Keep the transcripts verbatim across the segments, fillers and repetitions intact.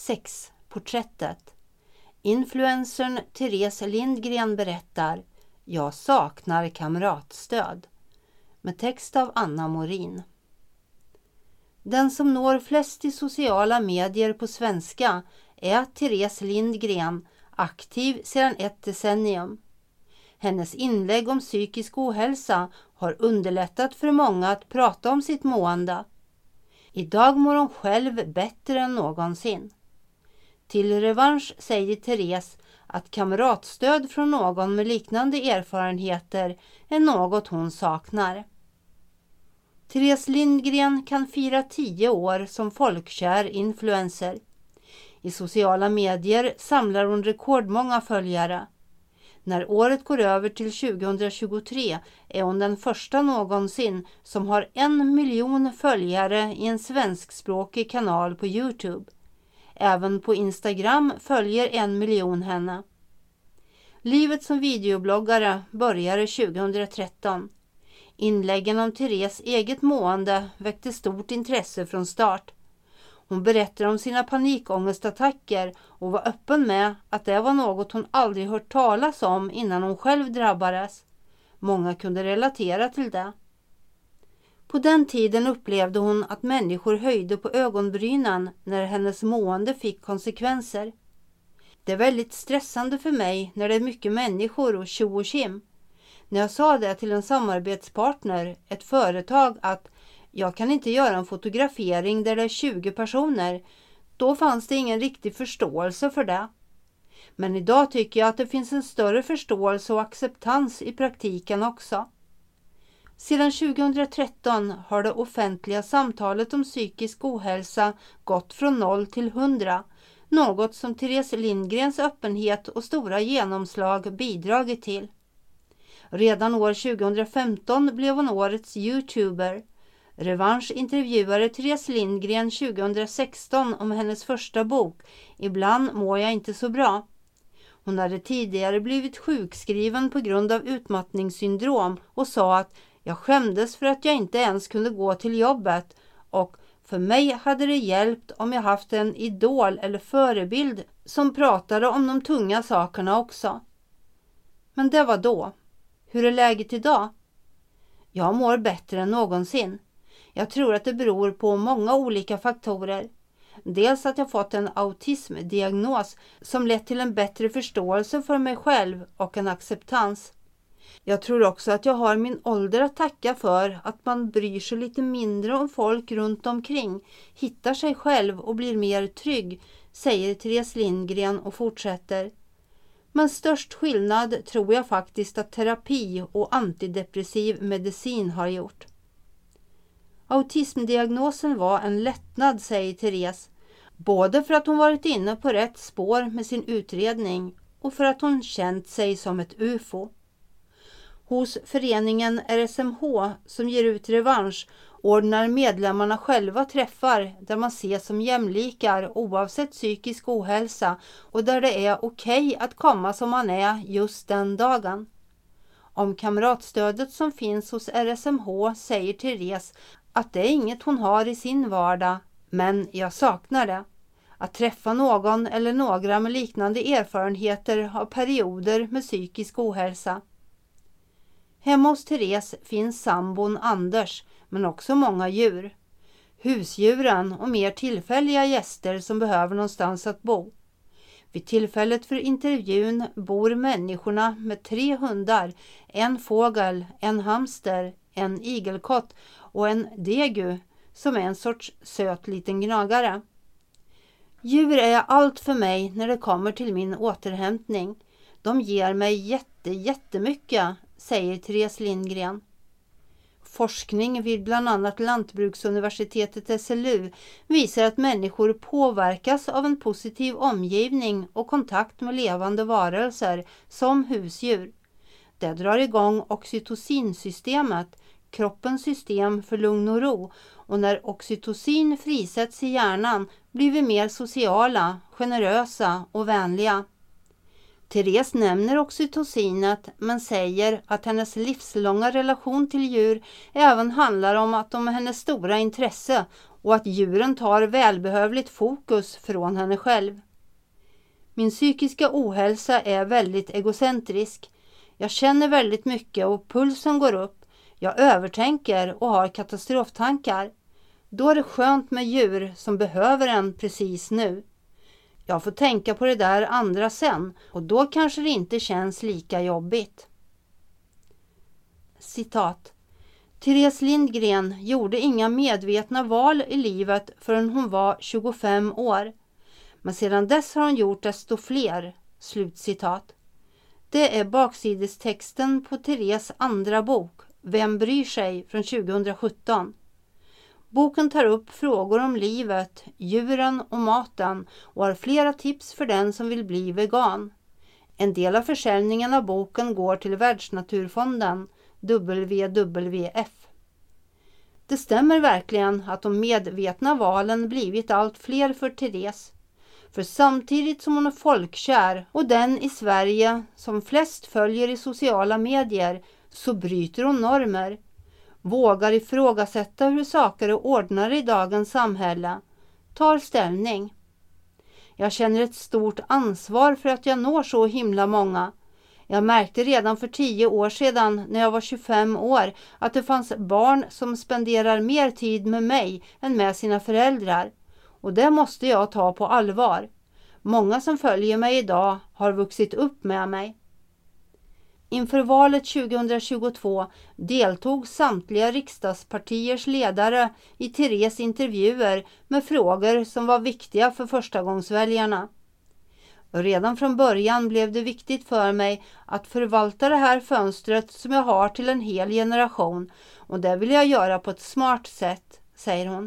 sex. Porträttet. Influencern Therese Lindgren berättar: Jag saknar kamratstöd. Med text av Anna Morin. Den som når flest i sociala medier på svenska är Therese Lindgren, aktiv sedan ett decennium. Hennes inlägg om psykisk ohälsa har underlättat för många att prata om sitt mående. Idag mår hon själv bättre än någonsin. Till revansch säger Therese att kamratstöd från någon med liknande erfarenheter är något hon saknar. Therese Lindgren kan fira tio år som folkkär influencer. I sociala medier samlar hon rekordmånga följare. När året går över till tjugohundratjugotre är hon den första någonsin som har en miljon följare i en svenskspråkig kanal på YouTube. Även på Instagram följer en miljon henne. Livet som videobloggare började tjugohundratretton. Inläggen om Therese eget mående väckte stort intresse från start. Hon berättar om sina panikångestattacker och var öppen med att det var något hon aldrig hört talas om innan hon själv drabbades. Många kunde relatera till det. På den tiden upplevde hon att människor höjde på ögonbrynen när hennes mående fick konsekvenser. Det är väldigt stressande för mig när det är mycket människor och tjo och kim. När jag sa det till en samarbetspartner, ett företag, att jag kan inte göra en fotografering där det är tjugo personer, då fanns det ingen riktig förståelse för det. Men idag tycker jag att det finns en större förståelse och acceptans i praktiken också. Sedan tjugohundratretton har det offentliga samtalet om psykisk ohälsa gått från noll till hundra, något som Therese Lindgrens öppenhet och stora genomslag bidragit till. Redan år tjugohundrafemton blev hon årets YouTuber. Revansch intervjuade Therese Lindgren tjugohundrasexton om hennes första bok Ibland mår jag inte så bra. Hon hade tidigare blivit sjukskriven på grund av utmattningssyndrom och sa att jag skämdes för att jag inte ens kunde gå till jobbet, och för mig hade det hjälpt om jag haft en idol eller förebild som pratade om de tunga sakerna också. Men det var då. Hur är läget idag? Jag mår bättre än någonsin. Jag tror att det beror på många olika faktorer. Dels att jag fått en autismdiagnos som lett till en bättre förståelse för mig själv och en acceptans. Jag tror också att jag har min ålder att tacka för, att man bryr sig lite mindre om folk runt omkring, hittar sig själv och blir mer trygg, säger Therese Lindgren och fortsätter. Men störst skillnad tror jag faktiskt att terapi och antidepressiv medicin har gjort. Autismdiagnosen var en lättnad, säger Therese. Både för att hon varit inne på rätt spår med sin utredning och för att hon känt sig som ett U F O. Hos föreningen R S M H som ger ut revansch ordnar medlemmarna själva träffar där man ses som jämlikar oavsett psykisk ohälsa och där det är okej att komma som man är just den dagen. Om kamratstödet som finns hos R S M H säger Therese att det är inget hon har i sin vardag, men jag saknar det. Att träffa någon eller några med liknande erfarenheter av perioder med psykisk ohälsa. Hemma hos Therese finns sambon Anders, men också många djur. Husdjuren och mer tillfälliga gäster som behöver någonstans att bo. Vid tillfället för intervjun bor människorna med tre hundar, en fågel, en hamster, en igelkott och en degu som är en sorts söt liten gnagare. Djur är allt för mig när det kommer till min återhämtning. De ger mig jätte, jättemycket, säger Therese Lindgren. Forskning vid bland annat Lantbruksuniversitetet S L U visar att människor påverkas av en positiv omgivning och kontakt med levande varelser som husdjur. Det drar igång oxytocinsystemet, kroppens system för lugn och ro, och när oxytocin frisätts i hjärnan blir vi mer sociala, generösa och vänliga. Therese nämner oxytocinet men säger att hennes livslånga relation till djur även handlar om att de är hennes stora intresse och att djuren tar välbehövligt fokus från henne själv. Min psykiska ohälsa är väldigt egocentrisk. Jag känner väldigt mycket och pulsen går upp. Jag övertänker och har katastroftankar. Då är det skönt med djur som behöver en precis nu. Jag får tänka på det där andra sen och då kanske det inte känns lika jobbigt. Citat. Therese Lindgren gjorde inga medvetna val i livet förrän hon var tjugofem år. Men sedan dess har hon gjort desto fler. Slutcitat. Det är baksidestexten på Therese andra bok, Vem bryr sig, från tjugohundrasjutton. Boken tar upp frågor om livet, djuren och maten och har flera tips för den som vill bli vegan. En del av försäljningen av boken går till Världsnaturfonden, W W F. Det stämmer verkligen att de medvetna valen blivit allt fler för Therese. För samtidigt som hon är folkkär och den i Sverige som flest följer i sociala medier så bryter hon normer. Vågar ifrågasätta hur saker är ordnade i dagens samhälle. Tar ställning. Jag känner ett stort ansvar för att jag når så himla många. Jag märkte redan för tio år sedan när jag var tjugofem år att det fanns barn som spenderar mer tid med mig än med sina föräldrar. Och det måste jag ta på allvar. Många som följer mig idag har vuxit upp med mig. Inför valet tjugohundratjugotvå deltog samtliga riksdagspartiers ledare i Therese intervjuer med frågor som var viktiga för förstagångsväljarna. Redan från början blev det viktigt för mig att förvalta det här fönstret som jag har till en hel generation och det vill jag göra på ett smart sätt, säger hon.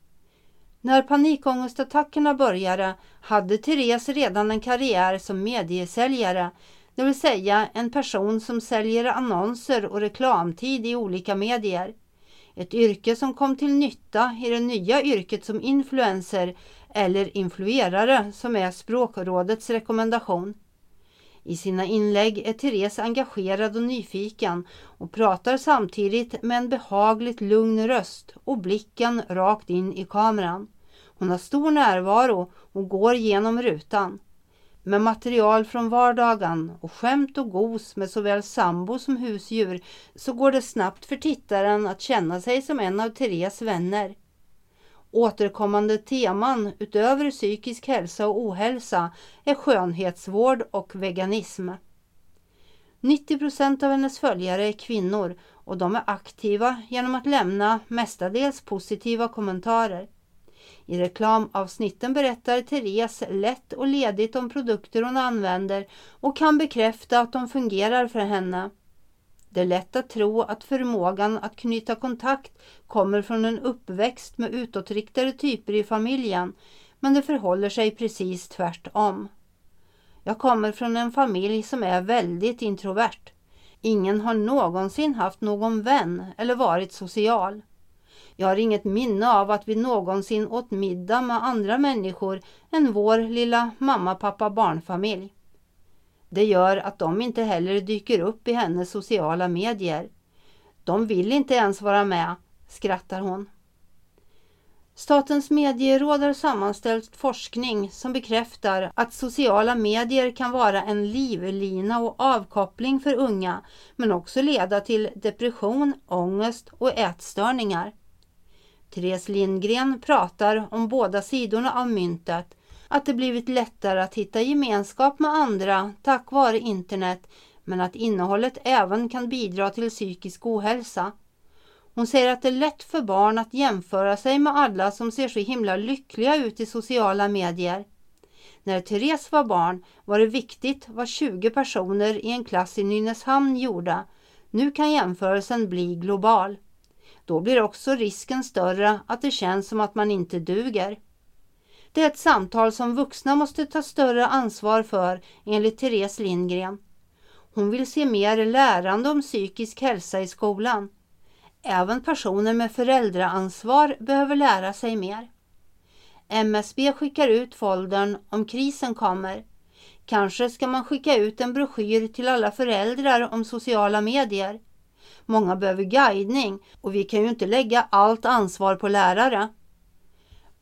När panikångestattackerna började hade Therese redan en karriär som mediesäljare, det vill säga en person som säljer annonser och reklamtid i olika medier. Ett yrke som kom till nytta i det nya yrket som influencer eller influerare som är Språkrådets rekommendation. I sina inlägg är Therese engagerad och nyfiken och pratar samtidigt med en behagligt lugn röst och blicken rakt in i kameran. Hon har stor närvaro och går genom rutan. Med material från vardagen och skämt och gos med såväl sambo som husdjur så går det snabbt för tittaren att känna sig som en av Therese vänner. Återkommande teman utöver psykisk hälsa och ohälsa är skönhetsvård och veganism. nittio procent av hennes följare är kvinnor och de är aktiva genom att lämna mestadels positiva kommentarer. I reklamavsnitten berättar Therese lätt och ledigt om produkter hon använder och kan bekräfta att de fungerar för henne. Det är lätt att tro att förmågan att knyta kontakt kommer från en uppväxt med utåtriktade typer i familjen, men det förhåller sig precis tvärtom. Jag kommer från en familj som är väldigt introvert. Ingen har någonsin haft någon vän eller varit social. Jag har inget minne av att vi någonsin åt middag med andra människor än vår lilla mamma-pappa-barnfamilj. Det gör att de inte heller dyker upp i hennes sociala medier. De vill inte ens vara med, skrattar hon. Statens medieråd har sammanställt forskning som bekräftar att sociala medier kan vara en livlina och avkoppling för unga, men också leda till depression, ångest och ätstörningar. Therese Lindgren pratar om båda sidorna av myntet, att det blivit lättare att hitta gemenskap med andra tack vare internet, men att innehållet även kan bidra till psykisk ohälsa. Hon säger att det är lätt för barn att jämföra sig med alla som ser så himla lyckliga ut i sociala medier. När Therese var barn var det viktigt vad tjugo personer i en klass i Nynäshamn gjorde. Nu kan jämförelsen bli global. Då blir också risken större att det känns som att man inte duger. Det är ett samtal som vuxna måste ta större ansvar för, enligt Therese Lindgren. Hon vill se mer lärande om psykisk hälsa i skolan. Även personer med föräldraansvar behöver lära sig mer. M S B skickar ut foldern om krisen kommer. Kanske ska man skicka ut en broschyr till alla föräldrar om sociala medier. Många behöver guidning och vi kan ju inte lägga allt ansvar på lärare.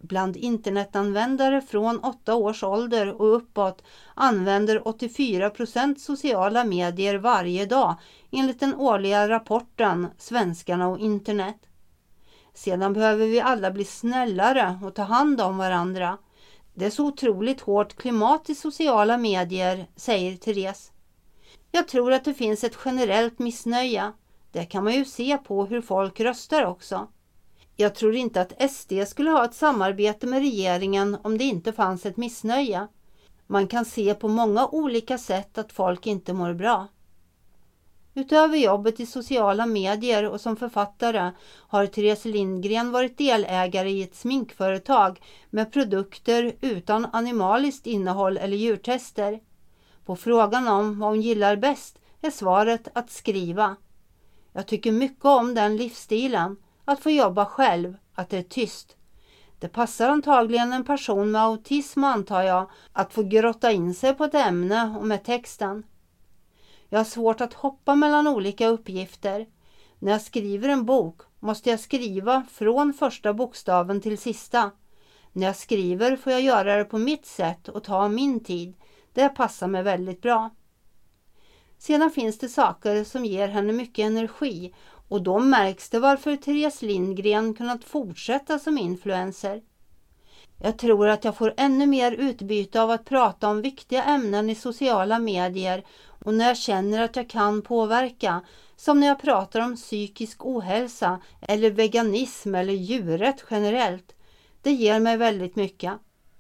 Bland internetanvändare från åtta års ålder och uppåt använder åttiofyra procent sociala medier varje dag enligt den årliga rapporten Svenskarna och internet. Sedan behöver vi alla bli snällare och ta hand om varandra. Det är så otroligt hårt klimat i sociala medier, säger Therese. Jag tror att det finns ett generellt missnöje. Det kan man ju se på hur folk röstar också. Jag tror inte att S D skulle ha ett samarbete med regeringen om det inte fanns ett missnöje. Man kan se på många olika sätt att folk inte mår bra. Utöver jobbet i sociala medier och som författare har Therese Lindgren varit delägare i ett sminkföretag med produkter utan animaliskt innehåll eller djurtester. På frågan om vad hon gillar bäst är svaret att skriva. Jag tycker mycket om den livsstilen, att få jobba själv, att det är tyst. Det passar antagligen en person med autism, antar jag, att få grotta in sig på ett ämne och med texten. Jag har svårt att hoppa mellan olika uppgifter. När jag skriver en bok måste jag skriva från första bokstaven till sista. När jag skriver får jag göra det på mitt sätt och ta min tid. Det passar mig väldigt bra. Sedan finns det saker som ger henne mycket energi och då märks det varför Therese Lindgren kunnat fortsätta som influencer. Jag tror att jag får ännu mer utbyte av att prata om viktiga ämnen i sociala medier och när jag känner att jag kan påverka, som när jag pratar om psykisk ohälsa eller veganism eller djurrätt generellt. Det ger mig väldigt mycket.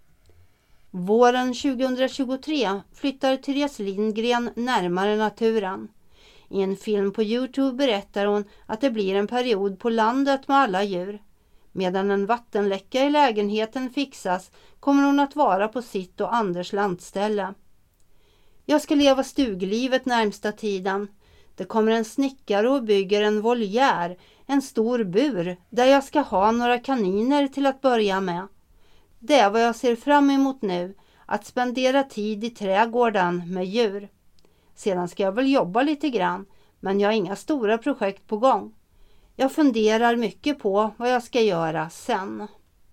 Våren tjugohundratjugotre flyttar Therese Lindgren närmare naturen. I en film på YouTube berättar hon att det blir en period på landet med alla djur. Medan en vattenläcka i lägenheten fixas kommer hon att vara på sitt och Anders landställe. Jag ska leva stuglivet närmsta tiden. Det kommer en snickare och bygger en voljär, en stor bur, där jag ska ha några kaniner till att börja med. Det är vad jag ser fram emot nu, att spendera tid i trädgården med djur. Sedan ska jag väl jobba lite grann, men jag har inga stora projekt på gång. Jag funderar mycket på vad jag ska göra sen.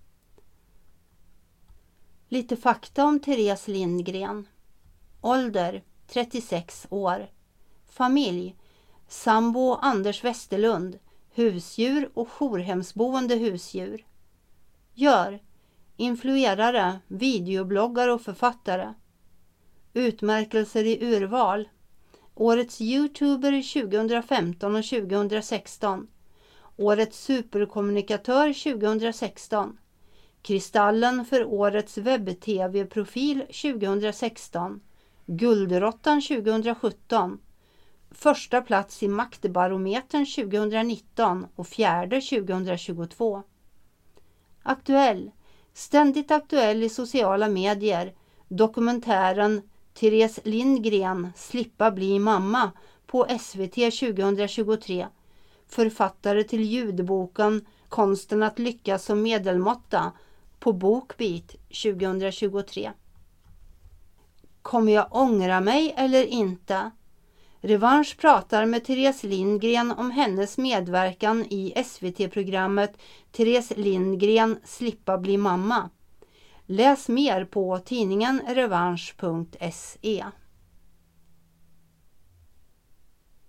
Lite fakta om Therese Lindgren. Ålder trettiosex år. Familj: sambo Anders Westerlund, husdjur och jourhemsboende husdjur. Gör: influerare, videobloggar och författare. Utmärkelser i urval: Årets YouTuber tjugohundrafemton och tjugohundrasexton. Årets superkommunikatör tjugohundrasexton. Kristallen för årets webb-tv-profil tjugohundrasexton. Guldrottan tjugohundrasjutton. Första plats i Maktbarometern tjugohundranitton och fjärde tjugohundratjugotvå. Aktuell: ständigt aktuell i sociala medier. Dokumentären Therese Lindgren, slippa bli mamma på S V T tjugohundratjugotre. Författare till ljudboken Konsten att lyckas som medelmåtta på Bokbeat tjugohundratjugotre. Kommer jag ångra mig eller inte? Revansch pratar med Therese Lindgren om hennes medverkan i S V T-programmet Therese Lindgren, slippa bli mamma. Läs mer på tidningen revansch punkt se.